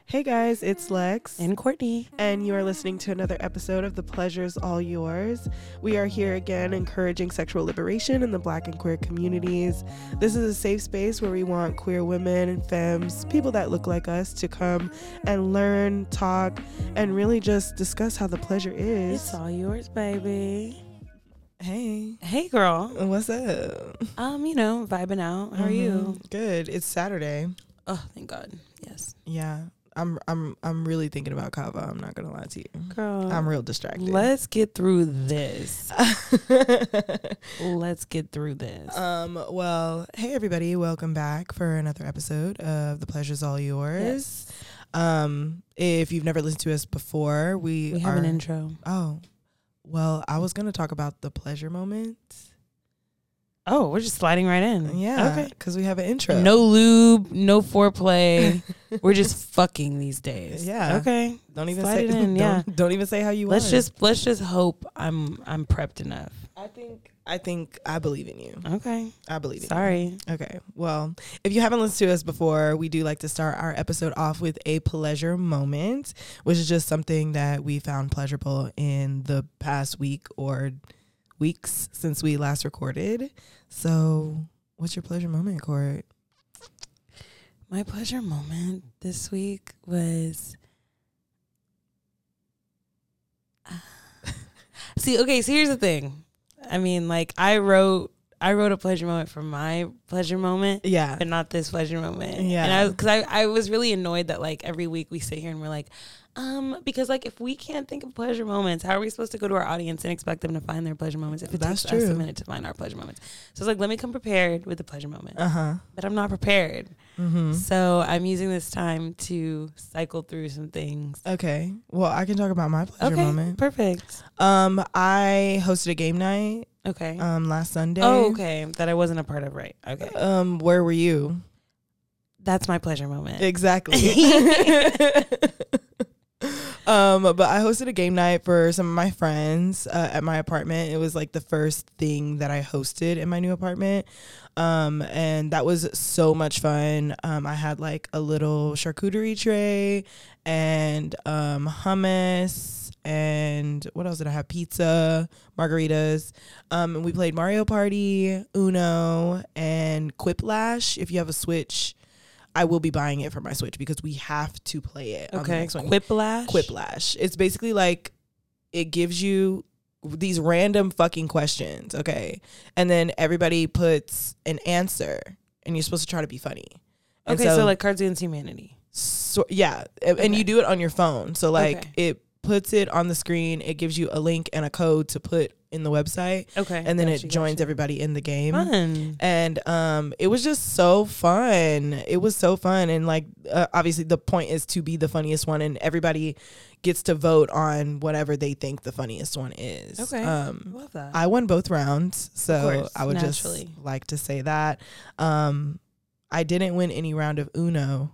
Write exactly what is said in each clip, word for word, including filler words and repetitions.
Hey guys, it's Lex and Courtney, and you are listening to another episode of The Pleasure's All Yours. We are here again encouraging sexual liberation in the Black and queer communities. This is a safe space where we want queer women and femmes, people that look like us, to come and learn, talk, and really just discuss how the pleasure is. It's all yours, baby. Hey. Hey, girl. What's up? Um, you know, vibing out. How mm-hmm. are you? Good. It's Saturday. Oh, thank God. Yes. Yeah. I'm I'm I'm really thinking about Kava. I'm not gonna lie to you. Girl. I'm real distracted. Let's get through this. Let's get through this. Um, well, hey everybody, welcome back for another episode of The Pleasure's All Yours. Yes. Um, if you've never listened to us before, we, we have are, an intro. Oh, well, I was gonna talk about the pleasure moment. Oh, we're just sliding right in. Yeah. Okay. Because we have an intro. No lube, no foreplay. We're just fucking these days. Yeah. Okay. Don't even Slide say it in, don't, yeah. don't even say how you Let's are. just let's just hope I'm I'm prepped enough. I think I think I believe in you. Okay. I believe in Sorry. you. Okay. Well, if you haven't listened to us before, we do like to start our episode off with a pleasure moment, which is just something that we found pleasurable in the past week or weeks since we last recorded. So what's your pleasure moment, Court? My pleasure moment this week was uh, see, okay, so here's the thing. I mean, like I wrote I wrote a pleasure moment for my pleasure moment. Yeah. But not this pleasure moment. Yeah. And I was, cause I, I was really annoyed that like every week we sit here and we're like, um, because like if we can't think of pleasure moments, how are we supposed to go to our audience and expect them to find their pleasure moments if it That's takes true. us a minute to find our pleasure moments? So it's like, let me come prepared with the pleasure moment. Uh-huh. But I'm not prepared. Mm-hmm. So I'm using this time to cycle through some things. Okay. Well, I can talk about my pleasure Okay, moment. perfect. Um, I hosted a game night Okay. um last Sunday. Oh, okay. That I wasn't a part of, right? Okay. Um, where were you? That's my pleasure moment. Exactly. um, but I hosted a game night for some of my friends uh, at my apartment. It was like the first thing that I hosted in my new apartment. Um, and that was so much fun. Um, I had like a little charcuterie tray and um, hummus and what else did I have? Pizza, margaritas. Um, and we played Mario Party, Uno, and Quiplash. If you have a Switch, I will be buying it for my Switch because we have to play it. Okay. On the next one. Quiplash? Quiplash. It's basically like it gives you these random fucking questions, okay? And then everybody puts an answer and you're supposed to try to be funny. And Okay, so, so like Cards Against Humanity. So, yeah, and Okay. you do it on your phone. So like Okay. it puts it on the screen. It gives you a link and a code to put in the website. Okay. And then gotcha, it joins gotcha. everybody in the game. Fun. And um, it was just so fun. It was so fun. And like, uh, obviously the point is to be the funniest one, and everybody gets to vote on whatever they think the funniest one is. Okay. Um, Love that. I won both rounds. So course, I would naturally. just like to say that. Um, I didn't win any round of Uno,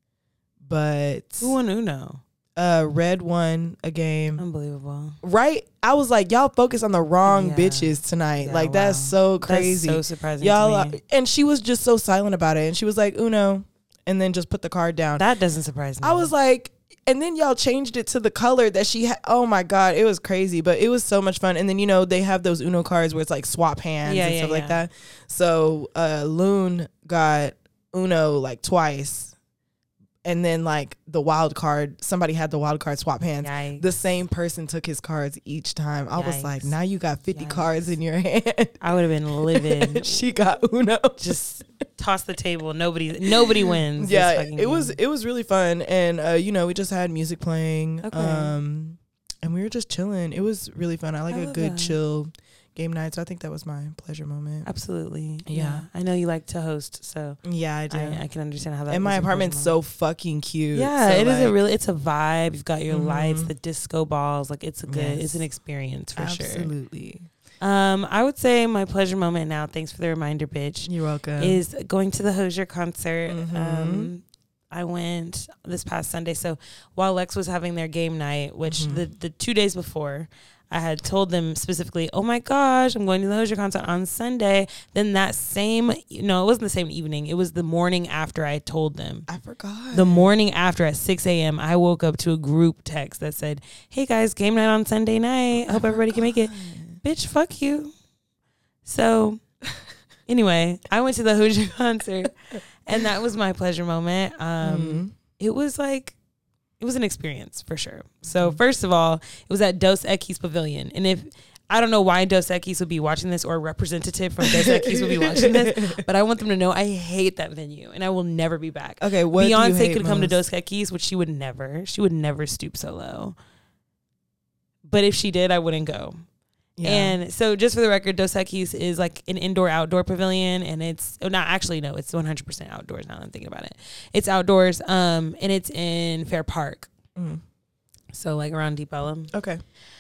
but Who won Uno? uh, Red won a game. Unbelievable. Right? I was like, y'all focus on the wrong Yeah. bitches tonight. Yeah, like, that's wow. so crazy. That's so surprising Y'all, to me. uh, and she was just so silent about it. And she was like, Uno, and then just put the card down. That doesn't surprise me. I was like, and then y'all changed it to the color that she had. Oh my God, it was crazy, but it was so much fun. And then, you know, they have those Uno cards where it's like swap hands Yeah, and yeah, stuff yeah. like that. So uh, Loon got Uno like twice. And then like the wild card, somebody had the wild card swap hands. Yikes. The same person took his cards each time. I was Yikes. like, now you got fifty Yikes. cards in your hand. I would have been livid. She got Uno. Just toss the table. Nobody nobody wins. Yeah, this it fucking was game. it was really fun, and uh, you know, we just had music playing, Okay. um, and we were just chilling. It was really fun. I like I a love good that. chill game night, so I think that was my pleasure moment. Absolutely. Yeah. I know you like to host, so Yeah, I do. I, I can understand how that and my was a pleasure apartment's moment. so fucking cute. Yeah, so it is like, a really it's a vibe. You've got your lights, Mhm. the disco balls. Like it's a good Yes. it's an experience for sure. absolutely. Um, I would say my pleasure moment now, thanks for the reminder, bitch, You're welcome. is going to the Hozier concert. Mhm. Um, I went this past Sunday. So while Lex was having their game night, which Mhm. the, the two days before, I had told them specifically, oh my gosh, I'm going to the Hozier concert on Sunday. Then that same, no, it wasn't the same evening. It was the morning after I told them. I forgot. The morning after at six a.m., I woke up to a group text that said, hey guys, game night on Sunday night. I hope everybody can make it. Bitch, fuck you. So anyway, I went to the Hozier concert and that was my pleasure moment. Um, mm-hmm. It was like, it was an experience for sure. So first of all, it was at Dos Equis Pavilion. And if, I don't know why Dos Equis would be watching this or a representative from Dos Equis would be watching this, but I want them to know I hate that venue and I will never be back. Okay, what Beyonce do you hate could most? come to Dos Equis, which she would never. She would never stoop so low. But if she did, I wouldn't go. Yeah. And so just for the record, Dos Equis is like an indoor outdoor pavilion and it's oh, not actually no, it's one hundred percent outdoors now that I'm thinking about it. It's outdoors um and it's in Fair Park. Mm. So like around Deep Ellum. Okay.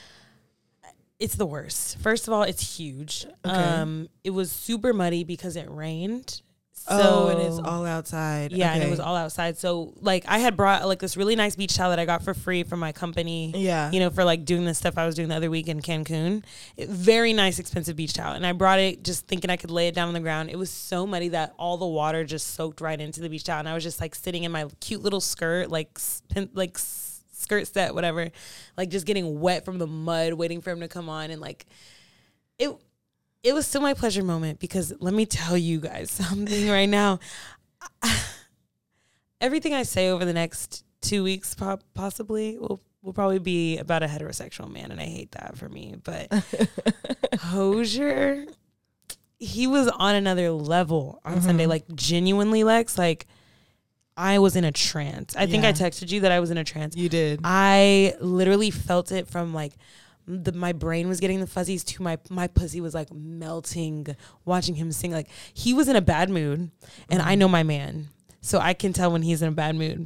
It's the worst. First of all, it's huge. Okay. Um it was super muddy because it rained. So, oh, and it's all outside. Yeah, okay. and it was all outside. So, like, I had brought, like, this really nice beach towel that I got for free from my company. Yeah. You know, for, like, doing the stuff I was doing the other week in Cancun. It, very nice, expensive beach towel. And I brought it just thinking I could lay it down on the ground. It was so muddy that all the water just soaked right into the beach towel. And I was just, like, sitting in my cute little skirt, like, spin, like skirt set, whatever. Like, just getting wet from the mud, waiting for him to come on. And, like, it... It was still my pleasure moment because let me tell you guys something right now. Everything I say over the next two weeks po- possibly will, will probably be about a heterosexual man, and I hate that for me. But Hozier, he was on another level on mm-hmm. Sunday. Like, genuinely, Lex, like, I was in a trance. I yeah. think I texted you that I was in a trance. You did. I literally felt it from, like, The, my brain was getting the fuzzies to my my pussy was like melting watching him sing. Like, he was in a bad mood and mm. I know my man, so I can tell when he's in a bad mood.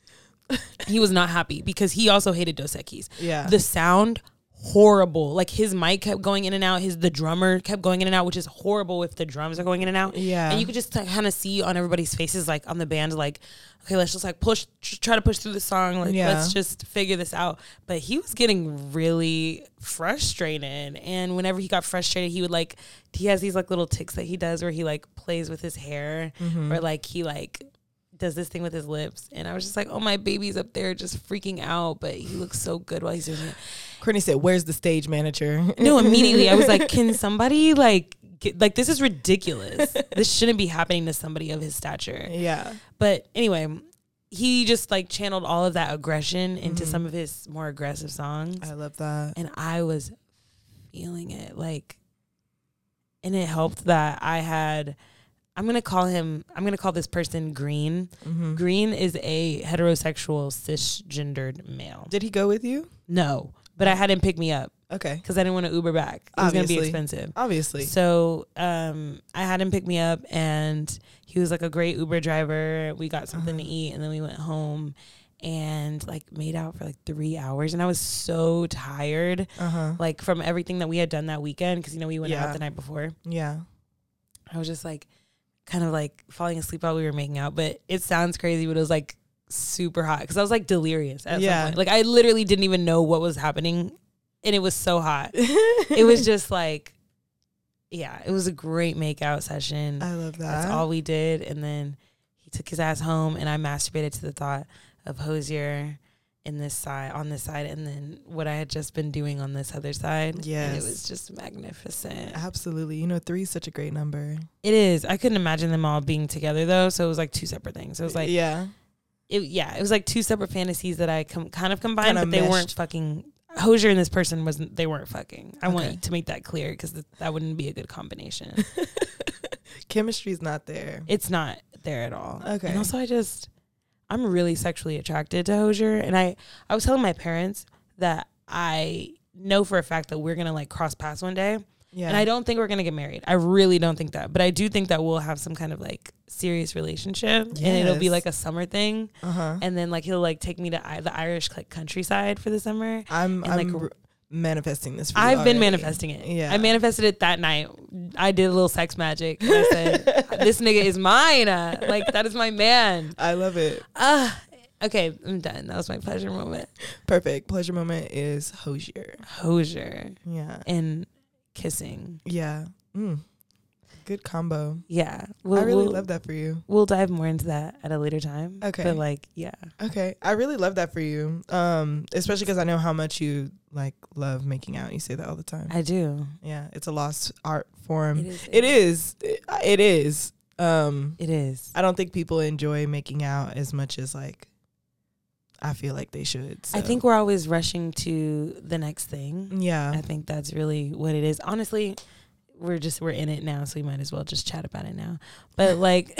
He was not happy because he also hated Dos Equis. Yeah, the sound horrible. Like, his mic kept going in and out. His the drummer kept going in and out, which is horrible if the drums are going in and out. Yeah, and you could just t- kind of see on everybody's faces, like on the band, like, okay, let's just like push, try to push through the song. Like, yeah. let's just figure this out. But he was getting really frustrated. And whenever he got frustrated, he would like, he has these like little tics that he does where he like plays with his hair mm-hmm. or like he like does this thing with his lips. And I was just like, oh, my baby's up there just freaking out. But he looks so good while he's doing it. Courtney said, where's the stage manager? No, immediately I was like, can somebody like, get, like, this is ridiculous. This shouldn't be happening to somebody of his stature. Yeah. But anyway, he just like channeled all of that aggression into mm-hmm. some of his more aggressive songs. I love that. And I was feeling it. Like, and it helped that I had, I'm going to call him, I'm going to call this person Green. Mm-hmm. Green is a heterosexual cisgendered male. Did he go with you? No, but I had him pick me up. Okay. Because I didn't want to Uber back. It was going to be expensive. Obviously. So um, I had him pick me up, and he was like a great Uber driver. We got something uh-huh. to eat, and then we went home and like made out for like three hours. And I was so tired, uh-huh. like from everything that we had done that weekend. Because, you know, we went yeah. out the night before. Yeah. I was just like kind of like falling asleep while we were making out. But it sounds crazy, but it was like super hot because I was like delirious at yeah. some point. Like, I literally didn't even know what was happening. And it was so hot. It was just like, yeah, it was a great makeout session. I love that. That's all we did. And then he took his ass home, and I masturbated to the thought of Hozier in this side, on this side, and then what I had just been doing on this other side. Yes. And it was just magnificent. Absolutely. You know, three is such a great number. It is. I couldn't imagine them all being together, though. So it was like two separate things. It was like, yeah. It, yeah, it was like two separate fantasies that I com- kind of combined, Kinda but they meshed. weren't fucking. Hozier and this person wasn't, they weren't fucking. I okay. want to make that clear because th- that wouldn't be a good combination. Chemistry's not there. It's not there at all. Okay. And also I just, I'm really sexually attracted to Hozier. And I, I was telling my parents that I know for a fact that we're going to like cross paths one day. Yeah. And I don't think we're going to get married. I really don't think that. But I do think that we'll have some kind of like serious relationship. Yes. And it'll be like a summer thing. Uh-huh. And then like he'll like take me to I- the Irish like countryside for the summer. I'm, and, I'm like, r- manifesting this for you I've already. been manifesting it. Yeah. I manifested it that night. I did a little sex magic. And I said, this nigga is mine. Uh, like, that is my man. I love it. Uh, Okay, I'm done. That was my pleasure moment. Perfect. Pleasure moment is Hosier. Hosier. Yeah. And kissing. Yeah. Mm. Good combo. Yeah. We'll, I really we'll, love that for you. We'll dive more into that at a later time. Okay. But like, yeah. Okay. I really love that for you. Um, especially because I know how much you like love making out. You say that all the time. I do. Yeah. It's a lost art form. It is. It is. It, it is. Um, It is. I don't think people enjoy making out as much as like I feel like they should. So. I think we're always rushing to the next thing. Yeah. I think that's really what it is. Honestly, we're just we're in it now, so we might as well just chat about it now. But like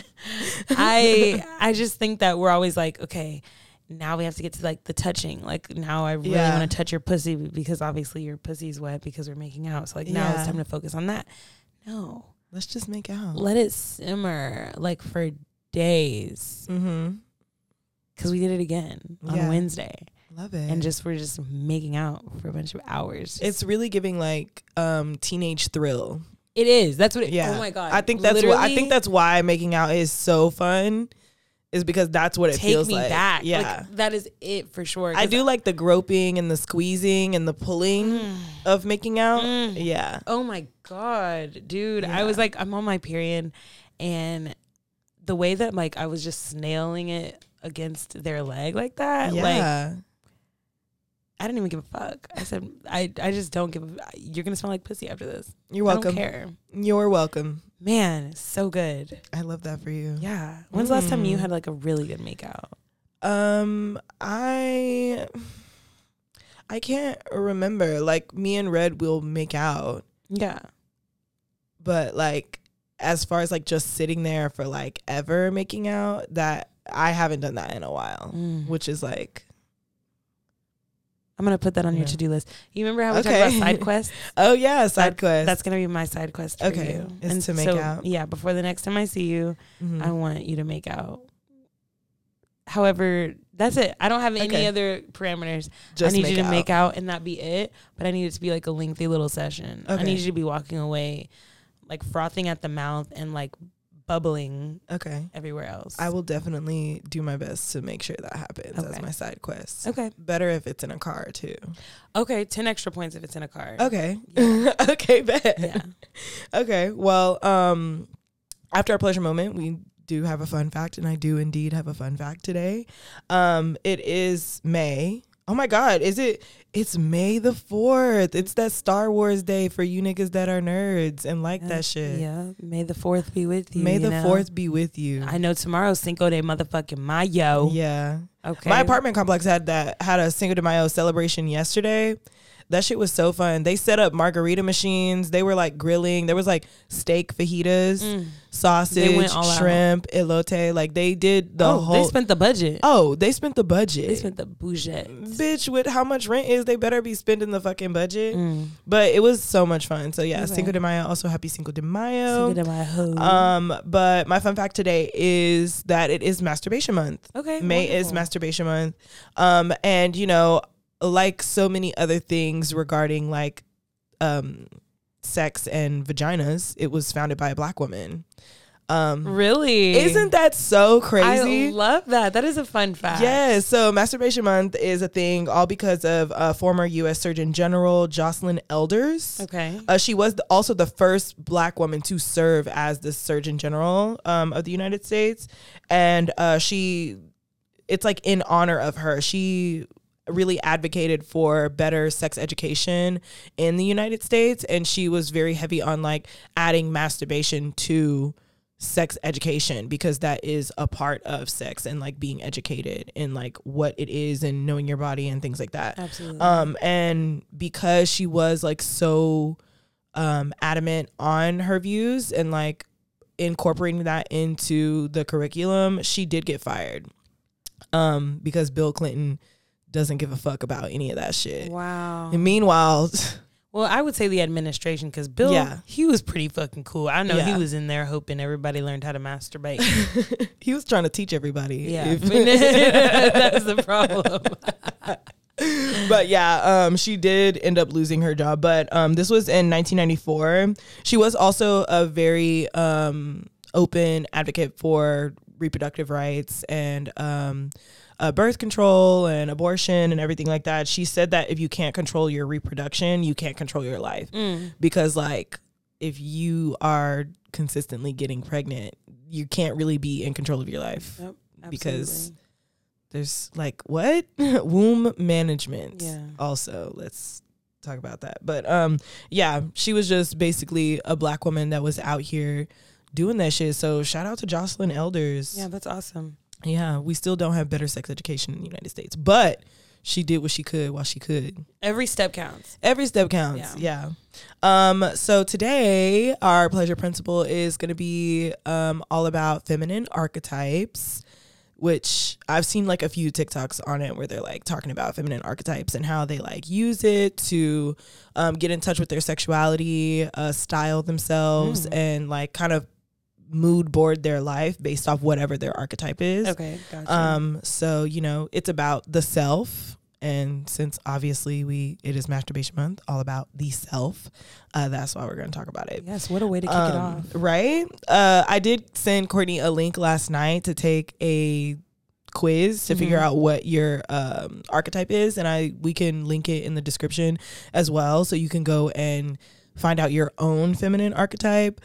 I I just think that we're always like, okay, now we have to get to like the touching. Like now I really Yeah. want to touch your pussy because obviously your pussy's wet because we're making out. So like now Yeah. it's time to focus on that. No. Let's just make out. Let it simmer like for days. Mm-hmm. Because we did it again on Yeah. Wednesday. Love it. And just we're just making out for a bunch of hours. It's really giving like um teenage thrill. It is. That's what it Yeah. Oh my God. I think that's what I Literally, think that's why making out is so fun. Is because that's what it take feels me like. back. Yeah. Like, that is it for sure. I do like the groping and the squeezing and the pulling Mm. of making out. Mm. Yeah. Oh my God, dude. Yeah. I was like, I'm on my period, and the way that like I was just snailing it against their leg like that, like Yeah. I didn't even give a fuck. I said, I, I just don't give a you're gonna smell like pussy after this. You're welcome. I don't care. You're welcome. Man, so good. I love that for you. Yeah. When's the last time you Mm. had like a really good makeout? Um, I I can't remember. Like me and Red will make out, Yeah. but like as far as like just sitting there for like ever making out, that I haven't done that in a while, Mm. which is like I'm gonna put that on your Yeah. to-do list. You remember how we Okay. talked about side quests? oh yeah, side That- quest. That's gonna be my side quest for Okay. you. Is to make so, out. Yeah, before the next time I see you, Mhm. I want you to make out. However, that's it. I don't have any Okay. other parameters. just I need make you to out. make out and that be it. But I need it to be like a lengthy little session. I Okay. need you to be walking away, like frothing at the mouth and like bubbling Okay. everywhere else. I will definitely do my best to make sure that happens as Okay. my side quest. Okay. Better if it's in a car too. Okay. ten extra points if it's in a car. Okay. Yeah. okay, bet. Yeah. Okay. Well, um, after our pleasure moment, we do have a fun fact, and I do indeed have a fun fact today. Um, it is May. Oh my God, is it? It's May the fourth. It's that Star Wars day for you niggas that are nerds and like that shit. Yeah. May the fourth be with you. May you the know? fourth be with you. I know tomorrow's Cinco de motherfucking Mayo. Yeah. Okay. My apartment complex had that had a Cinco de Mayo celebration yesterday. That shit was so fun. They set up margarita machines. They were like grilling. There was like steak fajitas, Mm. sausage, They went all out. shrimp, elote. Like they did the oh, whole. they spent the budget. oh, they spent the budget. They spent the budget. Bitch, with how much rent is, they better be spending the fucking budget. Mm. But it was so much fun. So yeah, Okay. Cinco de Mayo. Also happy Cinco de Mayo. Cinco de Mayo. Um, but my fun fact today is that it is masturbation month. Okay. May is wonderful. masturbation month. Um, and you know, like so many other things regarding like um sex and vaginas, it was founded by a black woman. Um Really? Isn't that so crazy? I love that. That is a fun fact. Yes, so Masturbation Month is a thing all because of uh, former U S Surgeon General Jocelyn Elders. Okay. Uh, she was the, also the first black woman to serve as the Surgeon General um, of the United States. And uh, she, it's like in honor of her. She really advocated for better sex education in the United States. And she was very heavy on like adding masturbation to sex education because that is a part of sex and like being educated in like what it is and knowing your body and things like that. Absolutely. Um, and because she was like so um, adamant on her views and like incorporating that into the curriculum, she did get fired um, because Bill Clinton doesn't give a fuck about any of that shit. Wow. And meanwhile, Well, I would say the administration because Bill, Yeah. he was pretty fucking cool. I know Yeah. he was in there hoping everybody learned how to masturbate. he was trying to teach everybody. Yeah. If- That's the problem. but yeah, um, she did end up losing her job. But um, this was in nineteen ninety-four. She was also a very um, open advocate for reproductive rights and um, uh, birth control and abortion and everything like that. She said that if you can't control your reproduction, you can't control your life. Mm. Because like if you are consistently getting pregnant, you can't really be in control of your life. Yep, because there's like what? Womb management. Yeah. Also, let's talk about that. But um yeah, she was just basically a black woman that was out here doing that shit. So shout out to Jocelyn Elders. Yeah, that's awesome. Yeah, we still don't have better sex education in the United States, but she did what she could while she could. Every step counts. Every step counts. Yeah. yeah. Um, so today our pleasure principle is going to be um, all about feminine archetypes, which I've seen like a few TikToks on it where they're like talking about feminine archetypes and how they like use it to um, get in touch with their sexuality, uh, style themselves, mm. and like kind of mood board their life based off whatever their archetype is. Okay, gotcha. Um, so, you know, it's about the self. And since obviously we it is masturbation month, all about the self, uh, that's why we're going to talk about it. Yes, what a way to kick um, it off. Right? Uh, I did send Courtney a link last night to take a quiz to mm-hmm. figure out what your um, archetype is. And I we can link it in the description as well. So you can go and find out your own feminine archetype.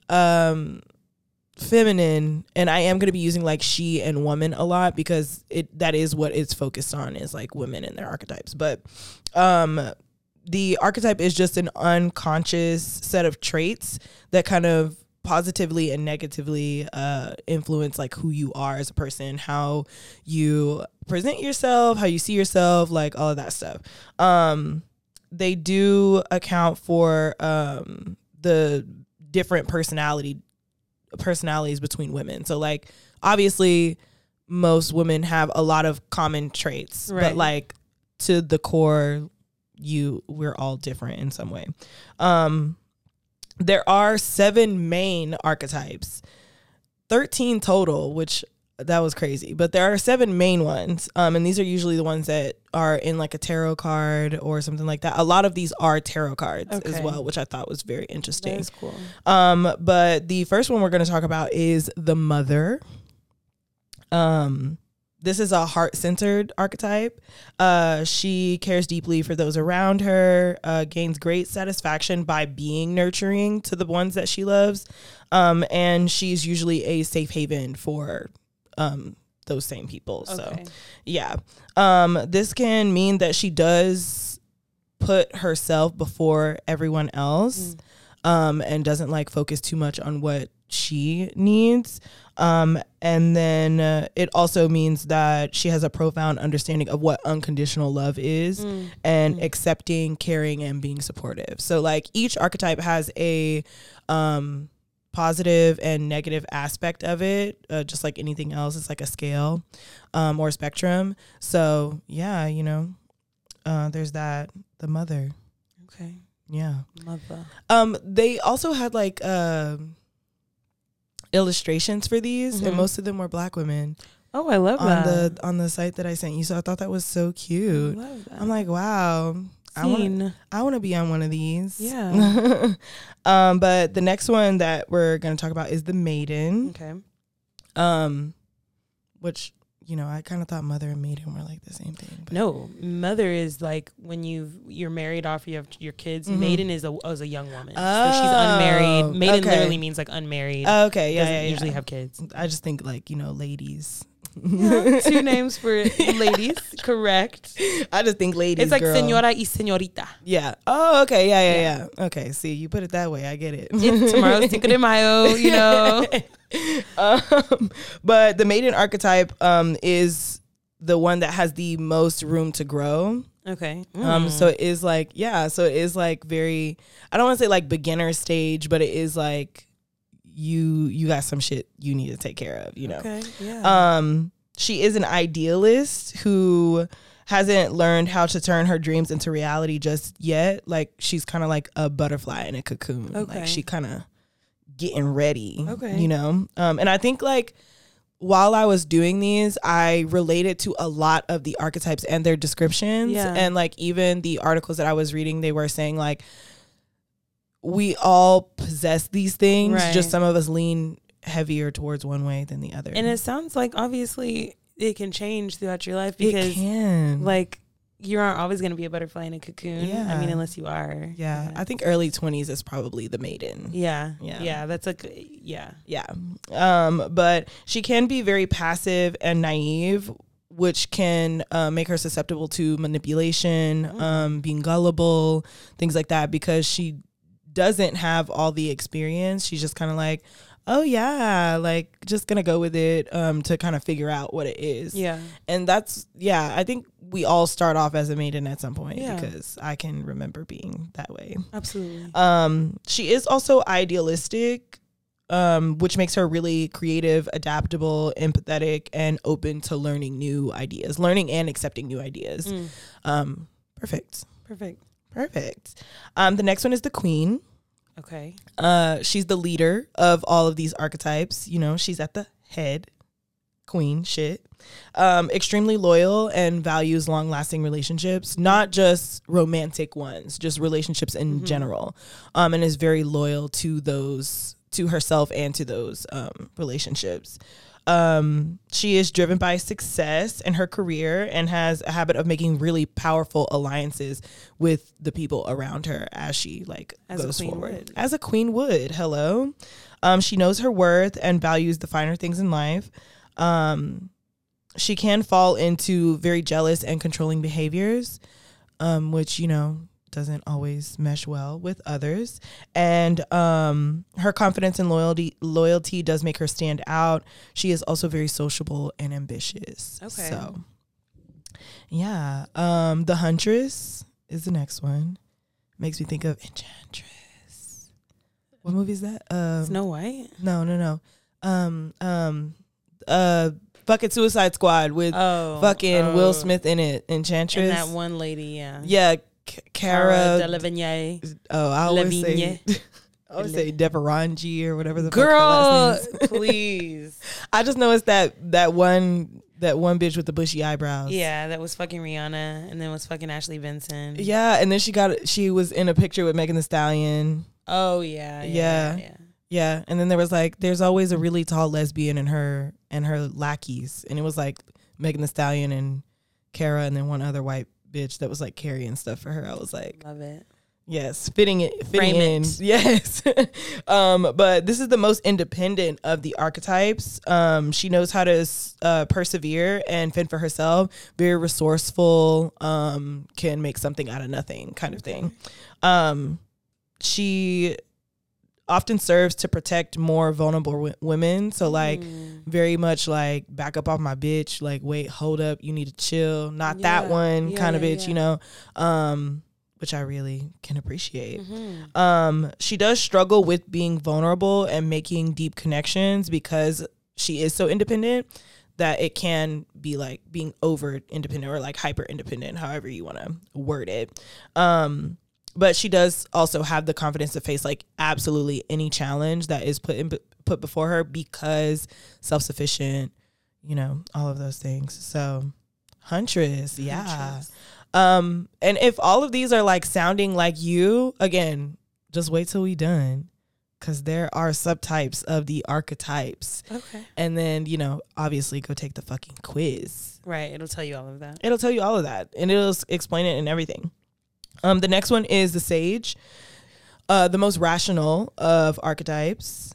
Um feminine, and I am going to be using like she and woman a lot because it that is what it's focused on, is like women and their archetypes. But um the archetype is just an unconscious set of traits that kind of positively and negatively uh influence like who you are as a person, how you present yourself, how you see yourself, like all of that stuff. Um they do account for um the different personality personalities between women. So like obviously most women have a lot of common traits, right. but like to the core, you we're all different in some way. Um there are seven main archetypes, thirteen total, which that was crazy, but there are seven main ones. Um, and these are usually the ones that are in like a tarot card or something like that. A lot of these are tarot cards okay. as well, which I thought was very interesting. That is cool. Um, but the first one we're going to talk about is the mother. Um, this is a heart-centered archetype. Uh, she cares deeply for those around her, uh, gains great satisfaction by being nurturing to the ones that she loves. Um, and she's usually a safe haven for um those same people. So okay. yeah. Um this can mean that she does put herself before everyone else, mm. um and doesn't like focus too much on what she needs. Um and then uh, it also means that she has a profound understanding of what unconditional love is, mm. and mm. accepting, caring, and being supportive. So like each archetype has a um positive and negative aspect of it, uh, just like anything else. It's like a scale um, or spectrum. So yeah, you know, uh, there's that. The mother. Okay. Yeah. Mother. Um, they also had like uh, illustrations for these, mm-hmm. and most of them were black women. Oh, I love on that. the on the site that I sent you. So I thought that was so cute. I love that. I'm like, wow. I want I want to be on one of these. Yeah. um, but the next one that we're going to talk about is the maiden. Okay. Um, which, you know, I kind of thought mother and maiden were like the same thing. But. No, mother is like when you you're married off, you have your kids. Mm-hmm. Maiden is a is a young woman, oh, so she's unmarried. Maiden okay. literally means like unmarried. Oh, okay, yeah, doesn't yeah, yeah. usually have kids. I just think like, you know, ladies. Yeah, two names for ladies, correct. I just think ladies. It's like girl. senora y señorita. Yeah. Oh, okay. Yeah, yeah, yeah, yeah. Okay. See, you put it that way. I get it. It's tomorrow's Cinco de Mayo, you know. um, but the maiden archetype um, is the one that has the most room to grow. Okay. Mm. Um. So it is like, yeah. So it is like very. I don't want to say like beginner stage, but it is like. you you got some shit you need to take care of, you know. Okay, yeah. Um she is an idealist who hasn't learned how to turn her dreams into reality just yet. Like she's kind of like a butterfly in a cocoon. Okay. Like she kind of getting ready. Okay. You know? Um and I think like while I was doing these, I related to a lot of the archetypes and their descriptions. Yeah. And like even the articles that I was reading, they were saying like we all possess these things. Right. Just some of us lean heavier towards one way than the other. And it sounds like obviously it can change throughout your life because it can. like you aren't always going to be a butterfly in a cocoon. Yeah. I mean, unless you are. Yeah. yeah. I think early twenties is probably the maiden. Yeah. Yeah. Yeah. That's like, yeah. Yeah. Um, but she can be very passive and naive, which can uh, make her susceptible to manipulation, Mm. um, being gullible, things like that, because she doesn't have all the experience. She's just kind of like, oh yeah, like just gonna go with it um, to kind of figure out what it is. Yeah. And that's, yeah, I think we all start off as a maiden at some point Yeah. because I can remember being that way. Absolutely. Um, she is also idealistic, um, which makes her really creative, adaptable, empathetic, and open to learning new ideas, learning and accepting new ideas. Mm. Um, perfect. Perfect. Perfect. Um, the next one is the queen. Okay. Uh, she's the leader of all of these archetypes. You know, she's at the head, queen shit. Um, extremely loyal and values long-lasting relationships, not just romantic ones, just relationships in Mhm. general. Um, and is very loyal to those, to herself and to those um, relationships. Um, she is driven by success in her career and has a habit of making really powerful alliances with the people around her as she like As a goes queen forward. would. As a queen would. Hello. Um, she knows her worth and values the finer things in life. Um, she can fall into very jealous and controlling behaviors, um, which, you know, doesn't always mesh well with others. And um, her confidence and loyalty loyalty does make her stand out. She is also very sociable and ambitious. Okay. So, yeah. Um, the Huntress is the next one. Makes me think of Enchantress. What movie is that? Um, Snow White? no, no, no. Um, um, uh, fucking Suicide Squad with Oh. fucking oh. Will Smith in it. Enchantress. And that one lady, yeah. Yeah. C- Cara. Cara Delevingne. Oh, I always say, Lavigne. I always say Deverangi or whatever the fuck her Girl, last name is. please. I just know it's that that one that one bitch with the bushy eyebrows. Yeah, that was fucking Rihanna, and then was fucking Ashley Benson. Yeah, and then she got she was in a picture with Megan Thee Stallion. Oh yeah. Yeah. Yeah. Yeah. yeah. Yeah, and then there was like there's always a really tall lesbian in her and her lackeys, and it was like Megan Thee Stallion and Cara, and then one other white bitch that was like carrying stuff for her. I was like, Love it. yes, fitting it, fitting Frame in. it. Yes. um, but this is the most independent of the archetypes. Um, she knows how to uh, persevere and fend for herself. Very resourceful. Um, can make something out of nothing, kind of thing. Um, she often serves to protect more vulnerable w- women. So like Mm. very much like back up off my bitch. Like, wait, hold up. You need to chill. Not Yeah. that one Yeah, kind of yeah, bitch, yeah. you know? Um, which I really can appreciate. Mhm. Um, she does struggle with being vulnerable and making deep connections because she is so independent that it can be like being over independent or like hyper independent, however you want to word it. Um, but she does also have the confidence to face like absolutely any challenge that is put in, put before her because self-sufficient, you know, all of those things. So Huntress, yeah. Huntress. Um, and if all of these are like sounding like you, again, just wait till we done. Cause there are subtypes of the archetypes. Okay. And then, you know, obviously go take the fucking quiz. Right. It'll tell you all of that. It'll tell you all of that. And it'll s- explain it and everything. Um, the next one is the sage. Uh, the most rational of archetypes.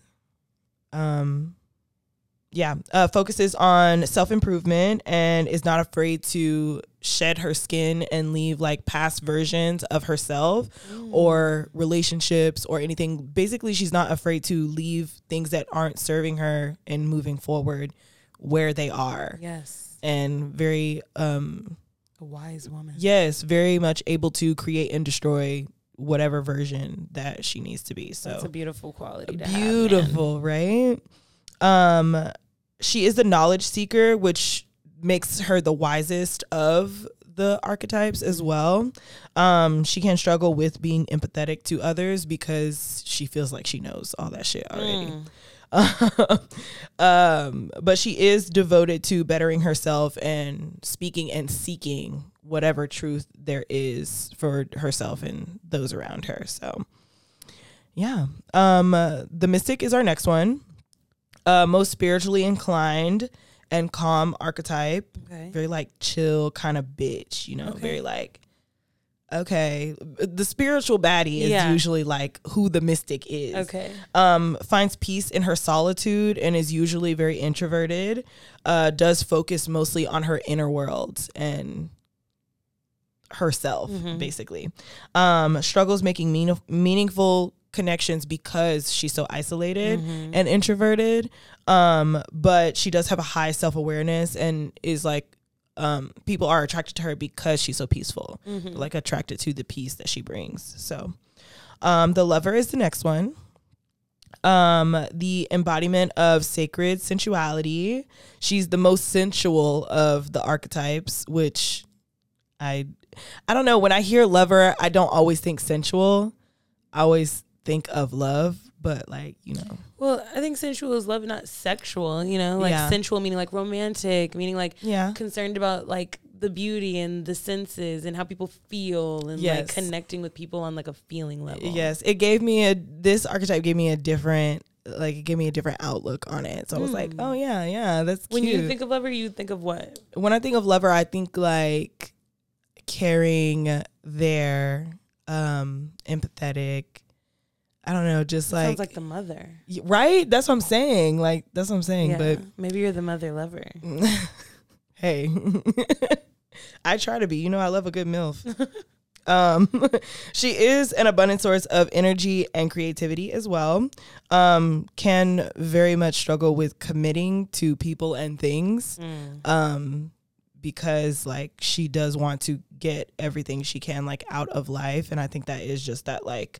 Um, yeah, uh, focuses on self-improvement and is not afraid to shed her skin and leave like past versions of herself or relationships or anything. Basically, she's not afraid to leave things that aren't serving her and moving forward where they are. Yes. And very, um, A wise woman. yes, very much able to create and destroy whatever version that she needs to be. So That's a beautiful quality to have, man. beautiful, right? Um, she is the knowledge seeker, which makes her the wisest of the archetypes as well. Um, she can struggle with being empathetic to others because she feels like she knows all that shit already. Mm. um, but she is devoted to bettering herself and speaking and seeking whatever truth there is for herself and those around her. So, yeah. Um, uh, the mystic is our next one. Uh, most spiritually inclined and calm archetype. Okay. Very like chill kind of bitch, you know, Okay. very like, okay. The spiritual baddie is Yeah. usually like who the mystic is. Okay. Um, finds peace in her solitude and is usually very introverted. Uh, does focus mostly on her inner world and herself, Mhm. basically. Um, struggles making mean- meaningful connections because she's so isolated Mhm. and introverted. Um, but she does have a high self-awareness and is like, um, people are attracted to her because she's so peaceful, Mhm. like attracted to the peace that she brings. So, um, the lover is the next one. Um, the embodiment of sacred sensuality. She's the most sensual of the archetypes, which I, I don't know. When I hear lover, I don't always think sensual. I always think of love, but like, you know. Well, I think sensual is love, not sexual, you know, like Yeah. sensual meaning like romantic, meaning like Yeah. concerned about like the beauty and the senses and how people feel and Yes. like connecting with people on like a feeling level. Yes. It gave me a, this archetype gave me a different, like it gave me a different outlook on it. So I was like, Mm. oh yeah, yeah, that's When cute. you think of lover, you think of what? When I think of lover, I think like caring, there, um, empathetic. I don't know, just It like, sounds like the mother. y- right? That's what I'm saying. Like that's what I'm saying. Yeah. But Maybe you're the mother lover. hey, I try to be. You know, I love a good MILF. um, she is an abundant source of energy and creativity as well. Um, can very much struggle with committing to people and things. Mm. Um, because like she does want to get everything she can like out of life, and I think that is just that like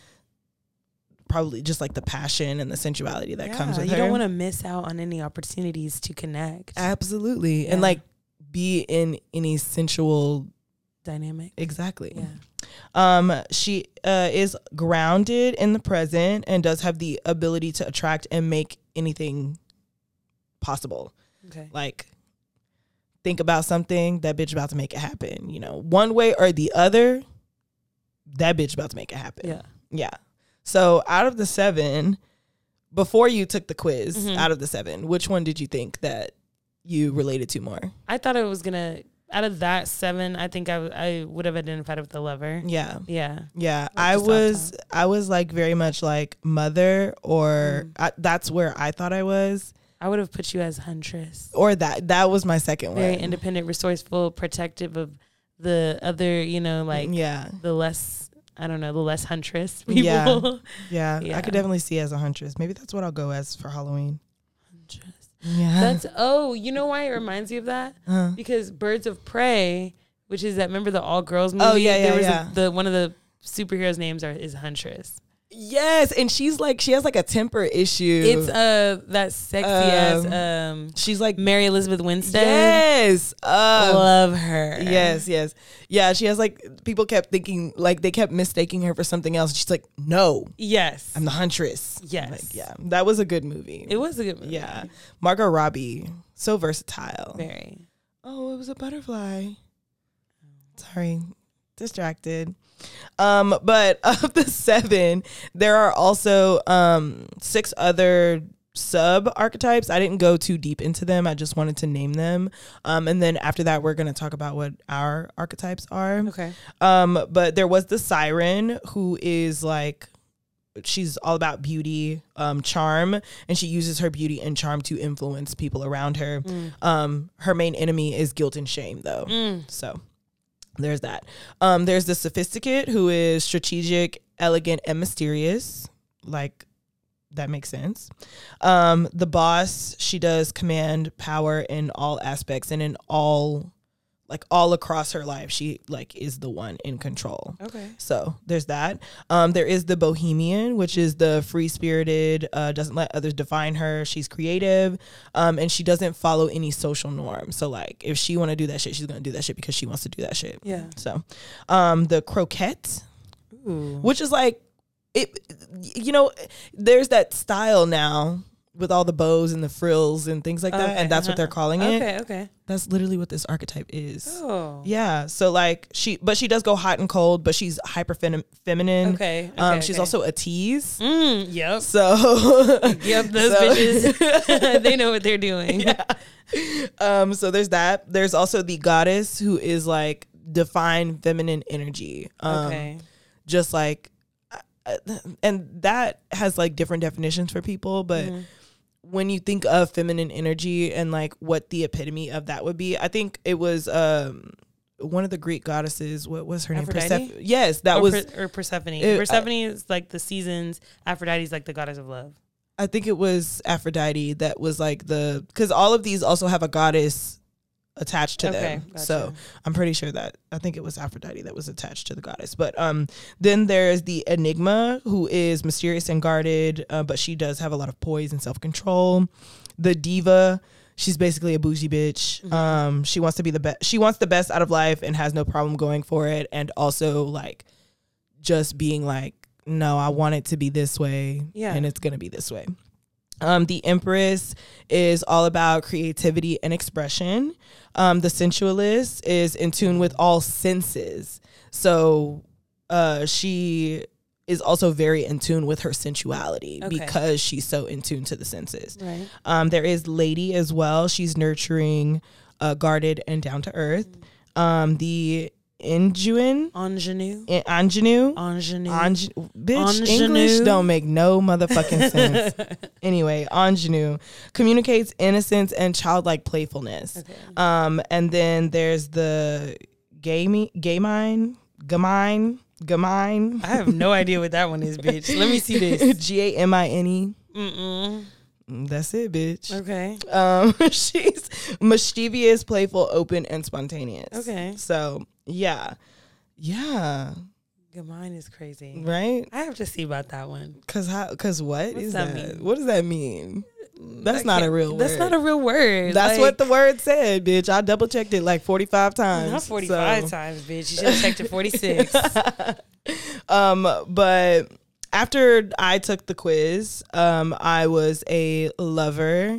probably just like the passion and the sensuality that Yeah, comes with you her. don't want to miss out on any opportunities to connect. Absolutely. Yeah. And like be in any sensual, Dynamic. exactly. Yeah. Um, she uh, is grounded in the present and does have the ability to attract and make anything possible. Okay. Like think about something, that bitch about to make it happen. You know, one way or the other, that bitch about to make it happen. Yeah. Yeah. So out of the seven, before you took the quiz, Mhm. out of the seven, which one did you think that you related to more? I thought it was gonna. Out of that seven, I think I, w- I would have identified with the lover. Yeah. Yeah. Yeah. Like I just off was, top. I was like very much like mother or Mm. I, that's where I thought I was, I would have put you as huntress. or that, that was my second Very one. independent, resourceful, protective of the other, you know, like yeah. the less, I don't know, the less huntress people. Yeah. Yeah. Yeah. I could definitely see as a huntress. Maybe that's what I'll go as for Halloween. Huntress. Yeah. That's, oh, you know why it reminds you of that? uh, Because Birds of Prey, which is that, remember the all girls movie? Oh, yeah, yeah, there was yeah. A, the one of the superheroes' names are is Huntress. yes. And she's like, she has like a temper issue. It's uh that sexy ass Um, um she's like, Mary Elizabeth Winstead. yes. Uh, Love her. Yes, yes. Yeah, she has like, people kept thinking, like they kept mistaking her for something else. She's like, no, Yes. I'm the huntress. Yes. Like, yeah, that was a good movie. It was a good movie. Yeah. Margot Robbie, so versatile. Very. Oh, it was a butterfly. Sorry, distracted. Um, but of the seven, there are also um six other sub archetypes. I didn't go too deep into them. I just wanted to name them. Um, and then after that, we're gonna talk about what our archetypes are. Okay. Um, but there was the siren, who is like, she's all about beauty, um, charm, and she uses her beauty and charm to influence people around her. Mm. Um, her main enemy is guilt and shame, though. Mm. So there's that. Um, there's the sophisticate, who is strategic, elegant, and mysterious. Like, that makes sense. Um, the boss, she does command power in all aspects and in all, like all across her life. She like is the one in control. Okay. So there's that. Um, there is the bohemian, which is the free spirited, uh, doesn't let others define her. She's creative, um, and she doesn't follow any social norms. So like, if she want to do that shit, she's gonna do that shit because she wants to do that shit. Yeah. So, um, the croquette, Ooh. which is like, it, you know, there's that style now with all the bows and the frills and things like that, Okay, and that's uh-huh. what they're calling it. Okay, okay. That's literally what this archetype is. Oh. Yeah. So like she, but she does go hot and cold, but she's hyper fem- feminine. Okay, okay, Um, she's okay. also a tease. Mm, yep. So Yep, those so- bitches, they know what they're doing. Yeah. Um, so there's that. There's also the goddess, who is like divine feminine energy. Um, Okay. Just like, uh, and that has like different definitions for people, but Mhm. when you think of feminine energy and like what the epitome of that would be, I think it was um one of the Greek goddesses. What was her name? Aphrodite? Perseph- yes, that or was. Per- or Persephone. It- Persephone is like the seasons. Aphrodite is like the goddess of love. I think it was Aphrodite that was like the, because all of these also have a goddess attached to Okay, them. gotcha. So I'm pretty sure that I think it was Aphrodite that was attached to the goddess. But um, then there's the Enigma, who is mysterious and guarded, uh, but she does have a lot of poise and self control. The Diva, she's basically a bougie bitch. Mhm. Um, she wants to be the best. She wants the best out of life and has no problem going for it. And also like just being like, no, I want it to be this way. Yeah. And it's gonna be this way. Um, the Empress is all about creativity and expression. Um, the Sensualist is in tune with all senses. So uh, she is also very in tune with her sensuality Okay. because she's so in tune to the senses. Right. Um, there is Lady as well. She's nurturing, uh, guarded, and down to earth. Um, the Inguine, Ingenue. In- Ingenue, Ingenue. Ange- bitch, Ingenue. English don't make no motherfucking sense. Anyway, ingenue communicates innocence and childlike playfulness. Okay. Um, and then there's the gamine, gamine, gamine, gamine. I have no idea what that one is, bitch. Let me see this. G A M I N E. Mm-mm. That's it, bitch. Okay. Um, she's mischievous, playful, open, and spontaneous. Okay. So yeah, yeah, Mine is crazy. right. I have to see about that one. Cause how? Cause what What's is that that? mean? What does that mean? That's That not a can't- real That's word. not a real word. That's Like, what the word said, bitch. I double checked it like forty-five times. Not forty-five so. times, bitch. You should have checked it forty-six. Um, but after I took the quiz, um, I was a lover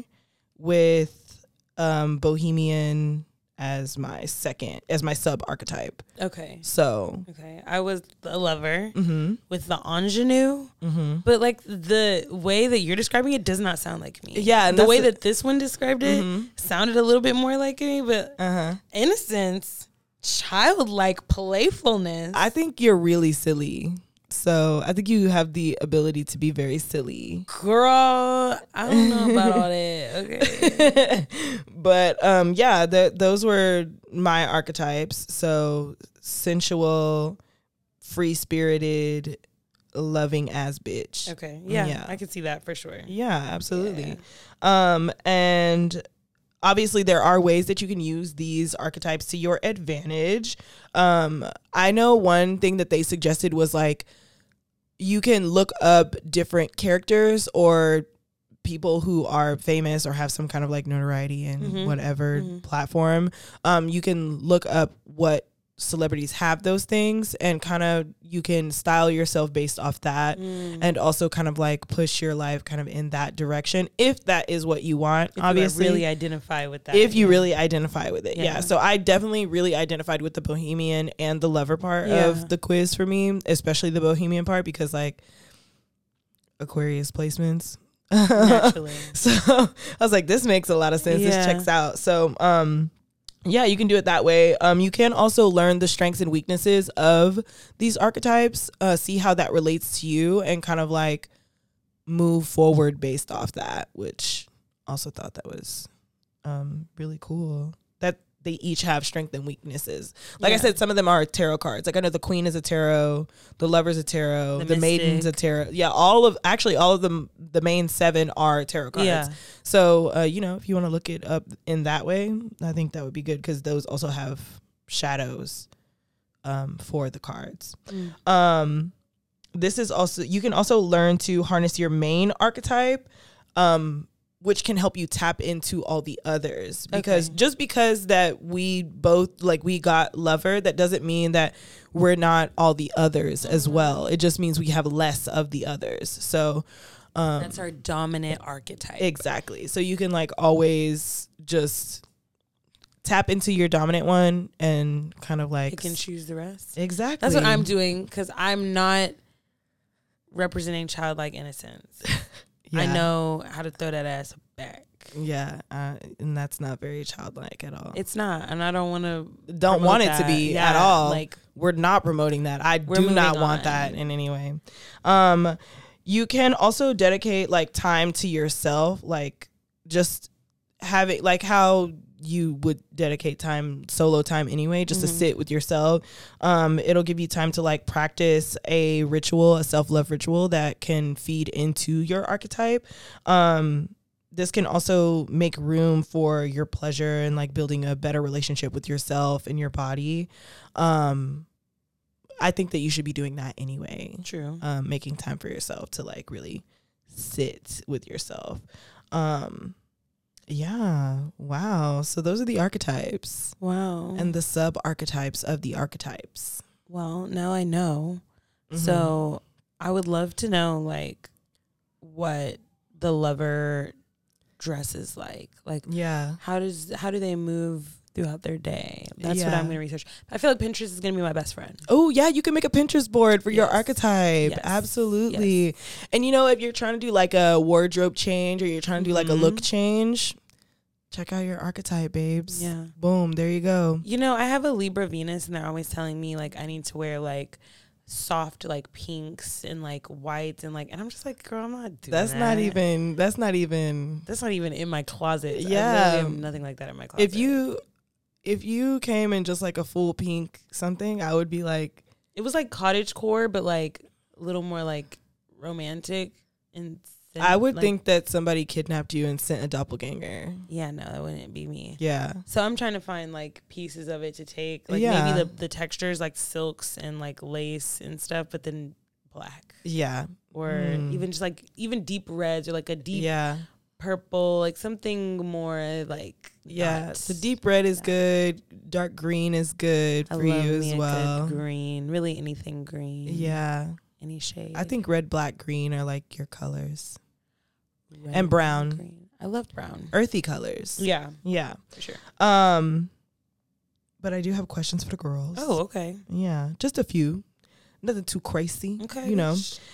with um Bohemian as my second, as my sub archetype. Okay. So, Okay. I was the lover mm-hmm, with the ingenue, mm-hmm. but like the way that you're describing it does not sound like me. Yeah, and the that's way a- that this one described it Mhm. sounded a little bit more like me, but Uh huh. innocence, childlike playfulness. I think you're really silly. So I think you have the ability to be very silly. Girl, I don't know about all that. Okay. But um, yeah, th- those were my archetypes. So sensual, free spirited, loving as bitch. Okay. Yeah, Yeah. I can see that for sure. Yeah, absolutely. Um, and obviously there are ways that you can use these archetypes to your advantage. Um, I know one thing that they suggested was like you can look up different characters or people who are famous or have some kind of like notoriety in Mhm. whatever Mhm. platform. Um, you can look up what celebrities have those things and kind of you can style yourself based off that. Mm. And also kind of like push your life kind of in that direction if that is what you want. If obviously, you really identify with that. if you yeah. really identify with it, yeah. Yeah. So I definitely really identified with the Bohemian and the lover part Yeah. of the quiz for me, especially the Bohemian part because like Aquarius placements. Naturally. So I was like, this makes a lot of sense. Yeah. This checks out. So um yeah, you can do it that way. Um, you can also learn the strengths and weaknesses of these archetypes, uh, see how that relates to you, and kind of like move forward based off that, which also thought that was um, really cool. That they each have strengths and weaknesses. Like I Yeah. said, some of them are tarot cards. Like I know the Queen is a tarot, the Lover's a tarot, The the, Maiden's a Mystic. tarot. Yeah, all of actually all of them, the main seven are tarot cards. Yeah. So, uh, you know, if you want to look it up in that way, I think that would be good because those also have shadows um, for the cards. Mm. Um, this is also, you can also learn to harness your main archetype, um, which can help you tap into all the others. Because Okay. just because that we both, like we got lover, that doesn't mean that we're not all the others as well. It just means we have less of the others. So, Um, That's our dominant archetype. exactly. So you can like always just tap into your dominant one and kind of like You can choose the rest. Exactly. That's what I'm doing because I'm not representing childlike innocence. Yeah. I know how to throw that ass back. Yeah, uh, and that's not very childlike at all. It's not, and I don't want to. Don't want it to be yeah, at all. Like we're not promoting that. I We're do moving not want on. that in any way. Um, you can also dedicate like time to yourself, like just having like how you would dedicate time, solo time anyway, just Mhm. to sit with yourself. Um, it'll give you time to like practice a ritual, a self-love ritual that can feed into your archetype. Um, this can also make room for your pleasure and like building a better relationship with yourself and your body. Um, I think that you should be doing that anyway. true. Um, making time for yourself to like really sit with yourself. Um, yeah. Wow. So those are the archetypes Wow. and the sub archetypes of the archetypes. well, now I know. Mhm. So I would love to know like what the lover dresses like. Like yeah. how does how do they move throughout their day? That's what Yeah. I'm going to research. I feel like Pinterest is going to be my best friend. Oh, yeah, you can make a Pinterest board for your Yes. archetype. Yes. Absolutely. And you know, if you're trying to do like a wardrobe change or you're trying to do like a look Mhm. change, check out your archetype, babes. Yeah. Boom, there you go. You know, I have a Libra Venus and they're always telling me like I need to wear like soft like pinks and like whites and like and I'm just like, girl, I'm not doing That's that. not even that's not even That's not even in my closet. I Yeah. literally have nothing like that in my closet. if you if you came in just like a full pink something, I would be like, It was like cottagecore, but like a little more like romantic. And I would like, think that somebody kidnapped you and sent a doppelganger. yeah, no, that wouldn't be me. Yeah. So I'm trying to find like pieces of it to take, like Yeah. maybe the the textures like silks and like lace and stuff, but then black Yeah. or Mm. even just like even deep reds or like a deep Yeah. purple, like something more like Yeah. not- So deep red is good. Dark green is good I for love you me as a well. good green, really anything green. Yeah. any shade. I think red, black, green are like your colors. Red, and brown. green. I love brown. Earthy colors. Yeah, Yeah. for sure. Um but I do have questions for the girls. Oh, okay. Yeah. Just a few. Nothing too crazy. Okay. You know.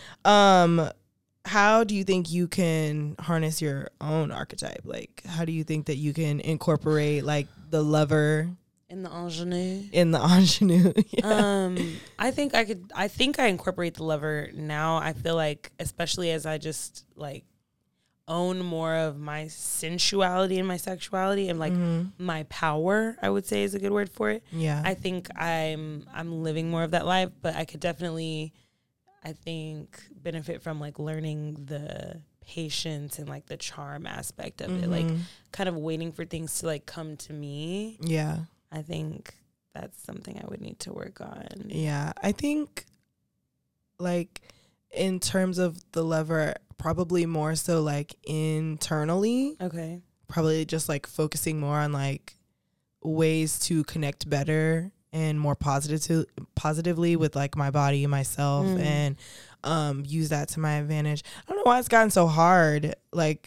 Um how do you think you can harness your own archetype? Like how do you think that you can incorporate like the lover In the ingenue. in the ingenue? Yeah. Um, I think I could. I think I incorporate the lover now. I feel like, especially as I just like own more of my sensuality and my sexuality and like Mhm. my power, I would say is a good word for it. Yeah. I think I'm I'm living more of that life, but I could definitely, I think, benefit from like learning the patience and like the charm aspect of it, like Mhm. kind of waiting for things to like come to me. Yeah. I think that's something I would need to work on. Yeah, I think like in terms of the lover, probably more so like internally, Okay. probably just like focusing more on like ways to connect better and more positive to, positively with like my body and myself Mm. and um use that to my advantage. I don't know why it's gotten so hard like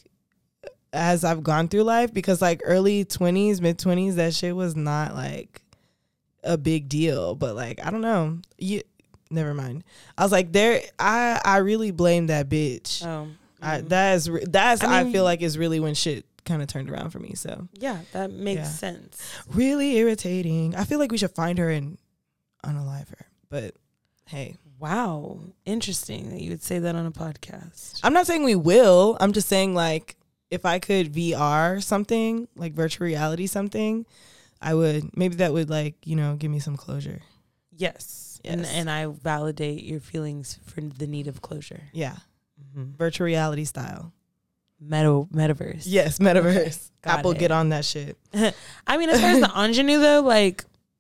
as I've gone through life, because like early twenties, mid twenties, that shit was not like a big deal. But like, I don't know. You never mind. I was like, there I I really blame that bitch. Oh. I, mm. that is re- that's I I, mean- feel like is really when shit kind of turned around for me. So Yeah, that makes Yeah. sense. really irritating. I feel like we should find her and unalive her. But hey, Wow. Interesting that you would say that on a podcast. I'm not saying we will. I'm just saying like if I could V R something, like virtual reality something, I would. Maybe that would like, you know, give me some closure. Yes. And Yes. and I validate your feelings for the need of closure. Yeah. Mm-hmm. Virtual reality style. Meta metaverse. Yes, metaverse. Okay, got Apple, it. get on that shit. I mean, as far as the ingenue though, like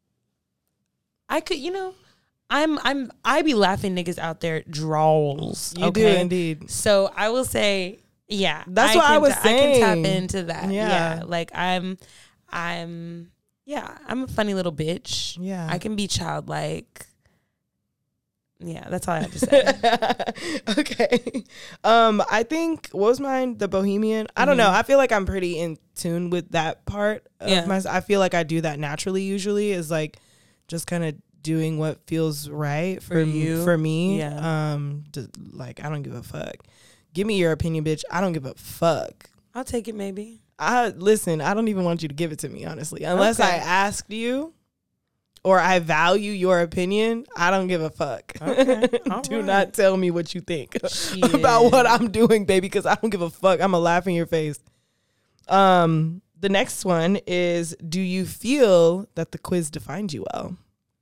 I could, you know, I'm I'm I be laughing niggas out there draws. You do okay? indeed. So I will say, yeah, That's what I can was ta- I can tap saying. into that. Yeah. Yeah. Like I'm, I'm, yeah, I'm a funny little bitch. Yeah. I can be childlike. Yeah, that's all I have to say. Okay. Um, I think, what was mine? The Bohemian? I don't know. I feel like I'm pretty in tune with that part of Yeah. my, I feel like I do that naturally usually, is like just kind of doing what feels right for, For m- you. for me. Yeah. Um, d- like, I don't give a fuck. Give me your opinion, bitch. I don't give a fuck. I'll take it maybe. I listen, I don't even want you to give it to me, honestly. Unless Okay. I asked you or I value your opinion, I don't give a fuck. Okay. All Do right. not tell me what you think Shit. about what I'm doing, baby, because I don't give a fuck. I'm going to laugh in your face. Um, the next one is, do you feel that the quiz defined you well?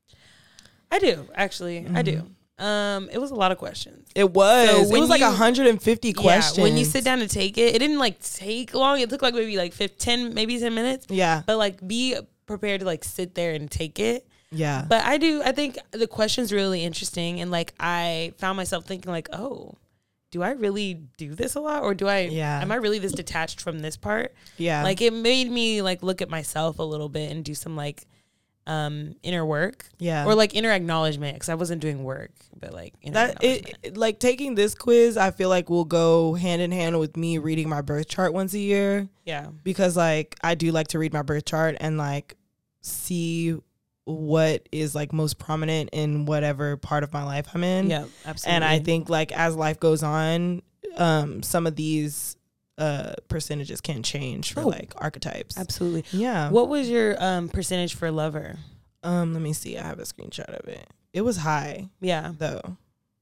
I do, actually. Mm-hmm. I do. Um, it was a lot of questions. It was. So it when was like you- one hundred fifty questions. Yeah, when you sit down to take it, it didn't like take long. It took like maybe like fifteen, maybe ten minutes. Yeah. But like be prepared to like sit there and take it. Yeah. But I do, I think the question's really interesting. And like I found myself thinking like, oh, do I really do this a lot? Or do I, Yeah. am I really this detached from this part? Yeah. Like it made me like look at myself a little bit and do some like um inner work. Yeah. Or like inner acknowledgement, because I wasn't doing work, but like inner That acknowledgement. it, like taking this quiz, I feel like will go hand in hand with me reading my birth chart once a year, Yeah. because like I do like to read my birth chart and like see what is like most prominent in whatever part of my life I'm in. Yeah, absolutely. And I think like as life goes on, um, some of these uh percentages can change for Oh. like archetypes. Absolutely. Yeah. What was your um percentage for lover? Um, let me see. I have a screenshot of it. It was high Yeah. though.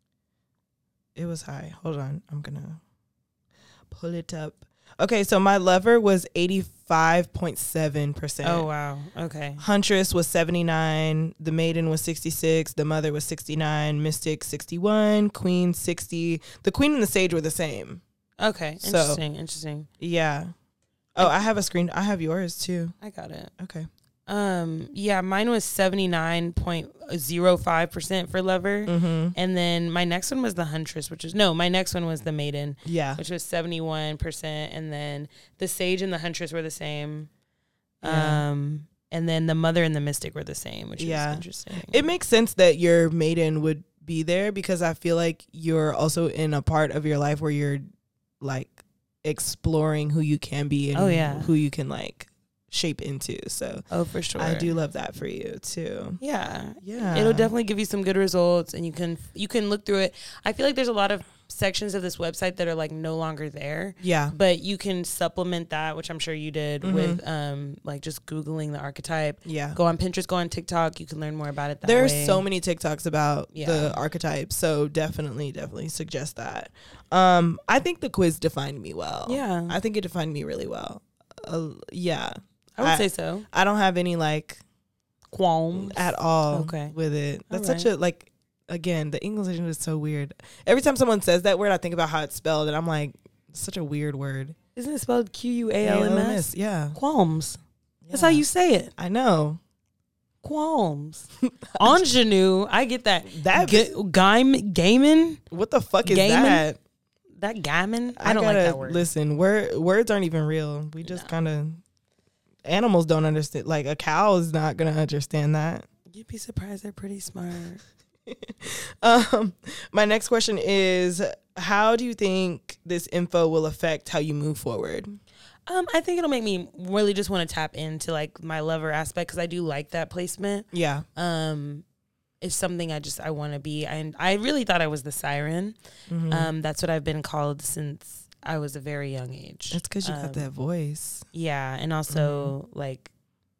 It was high. Hold on. I'm gonna pull it up. Okay, so my lover was eighty-five point seven percent. Oh wow. Okay. Huntress was seventy-nine. The maiden was sixty-six. The mother was sixty-nine. Mystic sixty-one. Queen sixty. The queen and the sage were the same. Okay. So- Interesting. Interesting. Yeah. Oh, I have a screen. I have yours too. I got it. Okay. Um. Yeah. Mine was seventy nine point zero five percent for lover, Mm-hmm. and then my next one was the huntress, which was no. My next one was the maiden, Yeah. which was seventy one percent, and then the sage and the huntress were the same. Yeah. Um. And then the mother and the mystic were the same, which Yeah. was interesting. It makes sense that your maiden would be there, because I feel like you're also in a part of your life where you're like exploring who you can be and Oh, yeah. who you can like shape into. So oh, for sure. I do love that for you too. Yeah. Yeah. It'll definitely give you some good results, and you can you can look through it. I feel like there's a lot of sections of this website that are like no longer there, Yeah. but you can supplement that, which I'm sure you did, Mhm. with um like just Googling the archetype. Yeah. Go on Pinterest, go on TikTok. You can learn more about it that There's way. so many TikToks about Yeah. the archetypes, so definitely, definitely suggest that. Um, I think the quiz defined me well. Yeah. I think it defined me really well. Uh, yeah, I would I- say so. I don't have any like Qualms. at all Okay. with it. That's All such a like. Again, the English is so weird. Every time someone says that word, I think about how it's spelled, and I'm like, it's such a weird word. Isn't it spelled Q U A L M S? Yeah, Qualms. That's Yeah. how you say it. I know. Qualms. Ingenue. I get that. That G- Gaim, Gaiman? what the fuck is Gaiman? that? That gammon? I don't like gotta- that word. Listen, word, words aren't even real. We just No. kind of animals don't understand. Like a cow is not gonna understand that. You'd be surprised they're pretty smart. Um, my next question is, how do you think this info will affect how you move forward? Um, I think it'll make me really just want to tap into like my lover aspect, because I do like that placement. Yeah. Um, it's something I just I want to be. And I really thought I was the siren. Mhm. Um, that's what I've been called since I was a very young age. That's because you um, got that voice. Yeah, and also like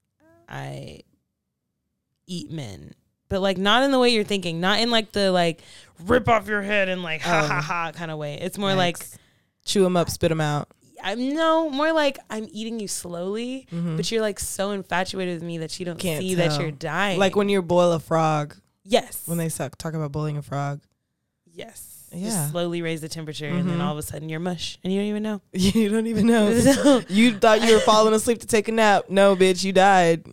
I eat men, but like not in the way you're thinking, not in like the like rip off your head and like ha Oh. ha ha kind of way. It's more like Yikes. Chew them up, spit them out. I'm no more like I'm eating you slowly, Mhm. but you're like so infatuated with me that you don't Can't see that tell. you're dying. Like when you boil a frog, yes, when they suck, talk about boiling a frog. yes, Yeah. just slowly raise the temperature, and then Mhm. all of a sudden you're mush, and you don't even know. You don't even know. So- You thought you were falling asleep to take a nap. No, bitch, you died.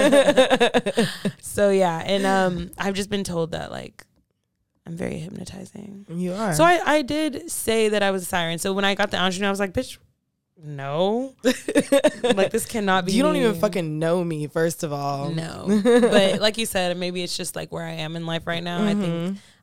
So yeah, and um, I've just been told that like I'm very hypnotizing. You are. So I, I did say that I was a siren. So when I got the ingenue, I was like, bitch, no. Like, this cannot be You don't me. even fucking know me, first of all. No. But like you said, maybe it's just like where I am in life right now. I think Mhm.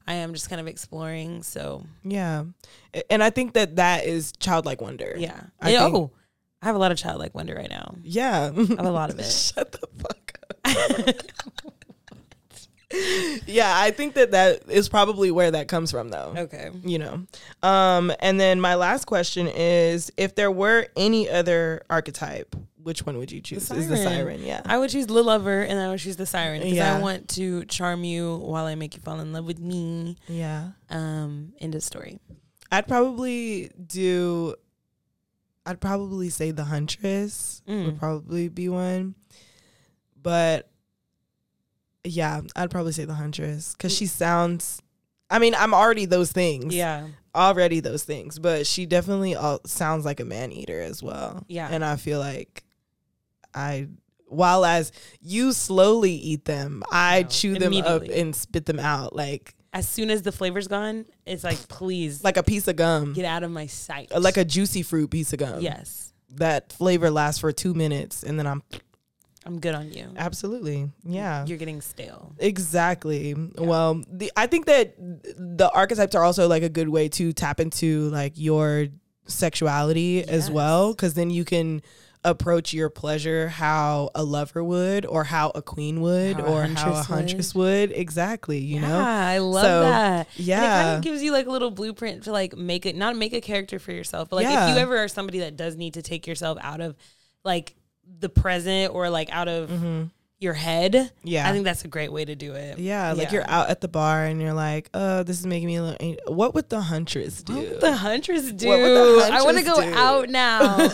I am just kind of exploring. So yeah. And I think that that is childlike wonder. yeah. I oh, think, I have a lot of childlike wonder right now. yeah. I have a lot of it. Shut the fuck up. Yeah, I think that that is probably where that comes from, though. Okay. You know. Um, and then my last question is, if there were any other archetype, which one would you choose? The Is the siren. siren, yeah. I would choose the lover and I would choose the siren because Yeah. I want to charm you while I make you fall in love with me. Yeah. Um, end of story. I'd probably do, I'd probably say the huntress Mm. would probably be one. But yeah, I'd probably say the huntress because she sounds, I mean, I'm already those things. Yeah. Already those things. But she definitely all, sounds like a man eater as well. Yeah. And I feel like I, while as you slowly eat them, I No, chew them up immediately. and spit them out like As soon as the flavor's gone, it's like, please like a piece of gum. get out of my sight. Like a juicy fruit piece of gum. yes. That flavor lasts for two minutes and then I'm I'm good on you. absolutely. Yeah. You're getting stale. Exactly. Well, the, I think that the archetypes are also like a good way to tap into like your sexuality as Yes. well, because then you can approach your pleasure how a lover would, or how a queen would, How a or how a huntress huntress would. Exactly. You yeah, know. I love So, that. And it Yeah. kind of gives you like a little blueprint to like make it, not make a character for yourself, but like Yeah. if you ever are somebody that does need to take yourself out of like the present or like out of hmm your head, Yeah. I think that's a great way to do it. Yeah, like Yeah. you're out at the bar and you're like, "Uh, this is making me a little." ang- What would the huntress do? What would the huntress do? What would the I want to huntress go do? out now.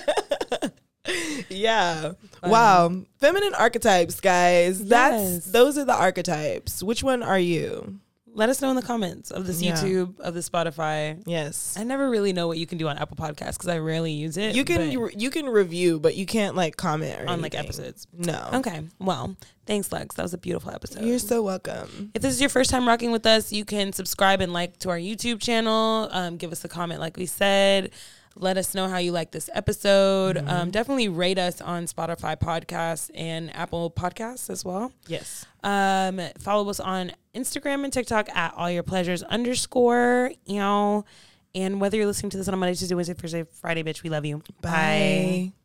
Yeah. Fun. Wow. Feminine archetypes, guys. That's Yes. those are the archetypes. Which one are you? Let us know in the comments of this Yeah. YouTube, of the Spotify. Yes. I never really know what you can do on Apple Podcasts because I rarely use it. You can but you can review, but you can't like comment or on like anything. episodes. No. Okay. Well, thanks, Lex. That was a beautiful episode. You're so welcome. If this is your first time rocking with us, you can subscribe and like to our YouTube channel. Um, give us a comment, like we said. Let us know how you like this episode. Mm-hmm. Um, definitely rate us on Spotify Podcasts and Apple Podcasts as well. Yes. Um, follow us on Instagram and TikTok at all your pleasures underscore. You know, and whether you're listening to this on a Monday, Tuesday, Wednesday, Thursday, Friday, bitch, we love you. Bye.